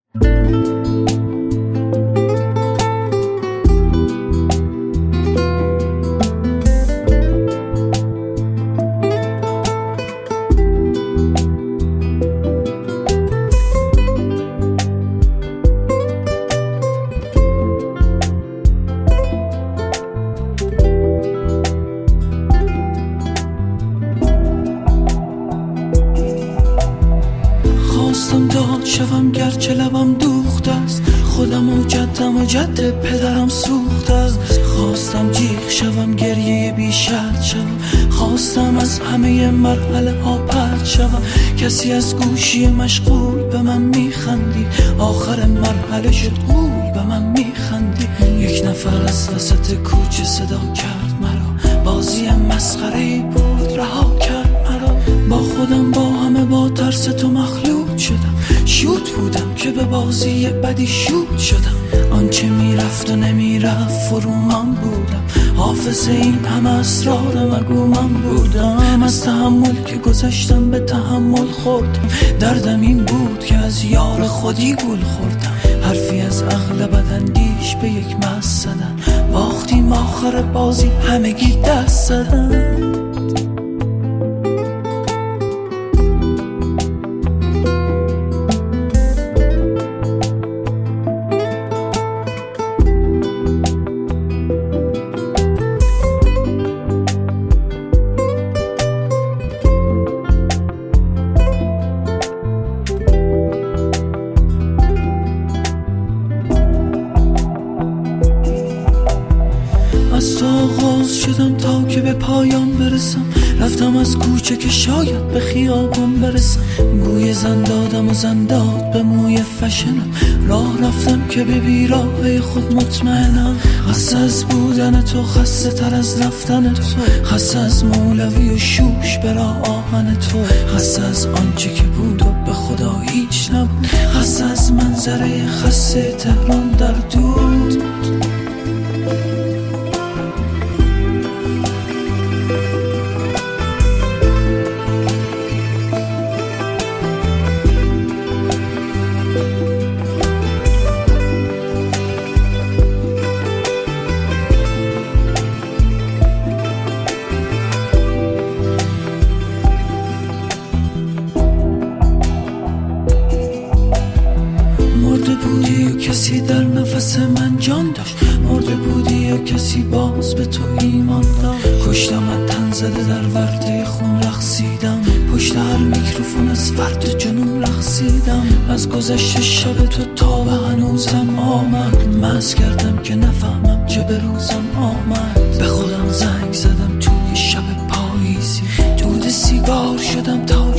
خواستم داد شوم گرچه لبم دوخته است، خودم و جدم و جد پدرم سوخته است. خواستم جیغ شوم گریه بی شرط شوم، خواستم از همه مرحله ها پرت شوم. کسی از گوشی مشغول به من میخندید، آخر مرحله شد غول به من میخندید. یک نفر از وسط کوچه صدا کرد مرا، بازی مسخره‌ای بود رها کرد مرا. با خودم با همه با ترس تو مخلوط شدم، شوت بودم که به بازی بدی شوت شدم. آنچه میرفت و نمیرفت فرو من بودم، حافظ این همه اسرار مگو من بودم. از تحمل که گذشتم به تحمل خوردم، دردم این بود که از یار خودی گول خوردم. حرفی از عقل بداندیش به یک مست زدن، باختیم آخر بازی همگی دست زدن. از تو آغاز شدم تا که به پایان برسم، رفتم از کوچه که شاید به خیابان برسم. گوی زن دادم و زن داد به موی فشنم، راه رفتم که به بیراه خود مطمئنم. خسته از بودن تو، خسته تر از رفتن تو، خسته از مولوی و شوش برا آهن تو، خسته از آنچه که بود و به خدا هیچ نبود، خسته از منظره خسته تهران در دود. مرده بودی و کسی در نفس من جان داشت، مرده بودی و کسی باز به تو ایمان داشت. کشتم از تن زده در ورده خون رقصیدم، پشت هر میکروفون از فرد جنون رقصیدم. از گذشت شب تو تا به هنوزم آمد، مست کردم که نفهمم چه به روزم آمد. به خودم زنگ زدم توی شب پاییزی، دود سیگار شدم تا